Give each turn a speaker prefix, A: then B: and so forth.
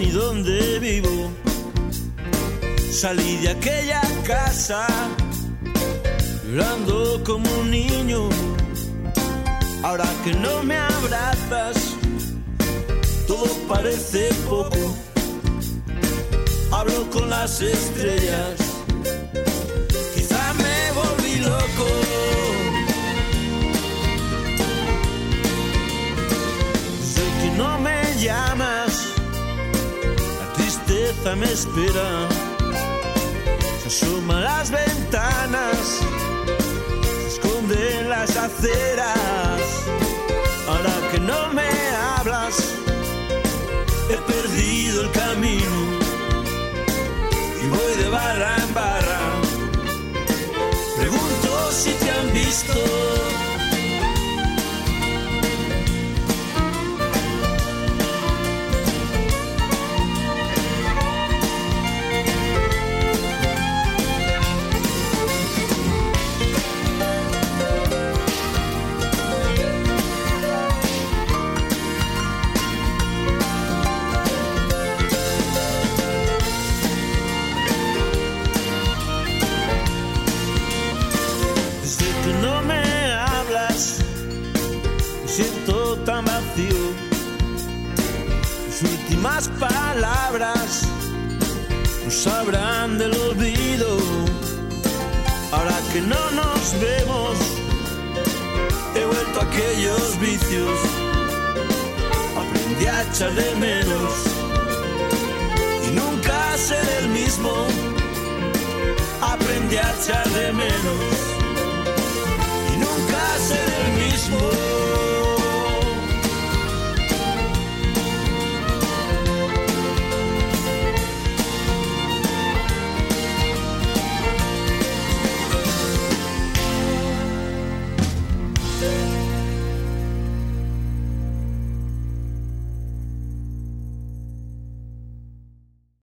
A: ni dónde vivo. Salí de aquella casa llorando como un niño. Ahora que no me abrazas, todo parece poco. Hablo con las estrellas, quizá me volví loco. Desde que no me llamas, la tristeza me espera. Se asoman las ventanas, se esconden las aceras. Ahora que no me hablas, he perdido el camino y voy de barra en barra. Pregunto si te han visto. Mis últimas palabras no sabrán del olvido. Ahora que no nos vemos, he vuelto a aquellos vicios. Aprendí a echar de menos y nunca seré el mismo. Aprendí a echar de menos.